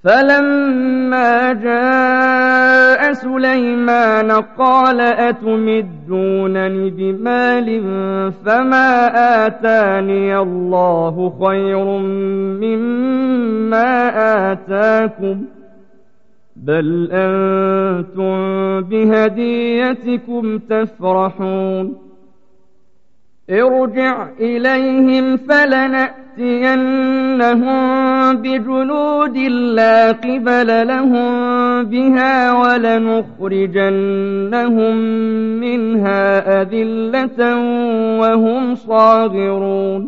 فلما جاء سليمان قال أتمدونني بمال فما آتاني الله خير مما آتاكم بل أنتم بهديتكم تفرحون ارجع إليهم فلنأتينهم بجنود لا قبل لهم بها ولنخرجنهم منها أذلة وهم صاغرون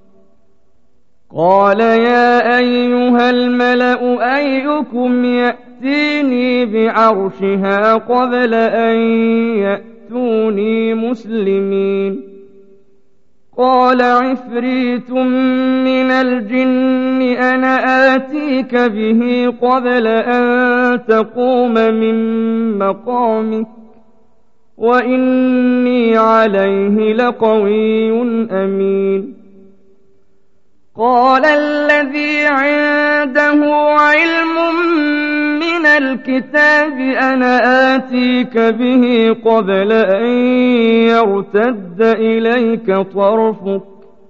قال يا أيها الملأ أيكم يأتيني بعرشها قبل أن يأتوني مسلمين قال عفريت من الجن أنا آتيك به قبل أن تقوم من مقامك وإني عليه لقوي أمين قال الذي عنده علم من الكتاب أنا آتيك به قبل أن يرتد إليك طرفك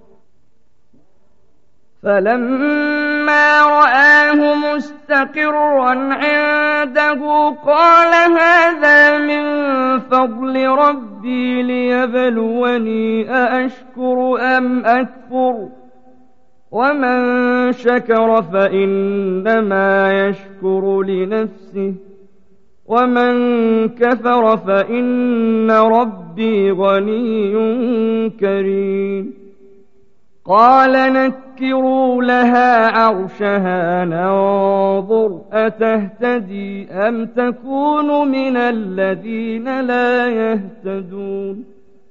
فلما رآه مستقرا عنده قال هذا من فضل ربي ليبلوني أأشكر أم أكفر ومن شكر فإنما يشكر لنفسه ومن كفر فإن ربي غني كريم قال نكروا لها عرشها ننظر أتهتدي أم تكون من الذين لا يهتدون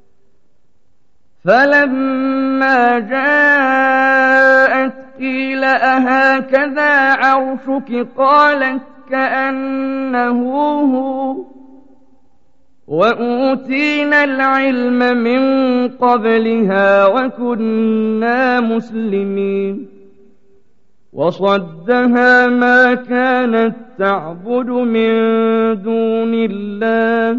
فلما جاءت قيل أهكذا عرشك قالت كأنه هو وأوتينا العلم من قبلها وكنا مسلمين وصدها ما كانت تعبد من دون الله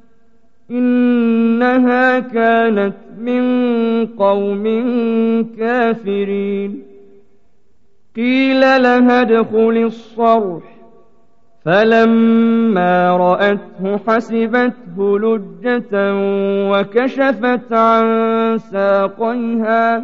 إنها كانت من قوم كافرين قيل لها ادخل الصرح فلما رأته حسبته لجة وكشفت عن ساقيها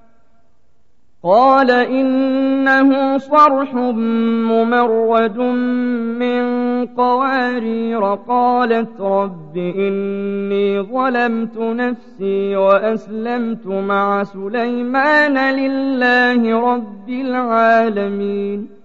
قال إنه صرح ممرد من قوارير قالت رب إني ظلمت نفسي وأسلمت مع سليمان لله رب العالمين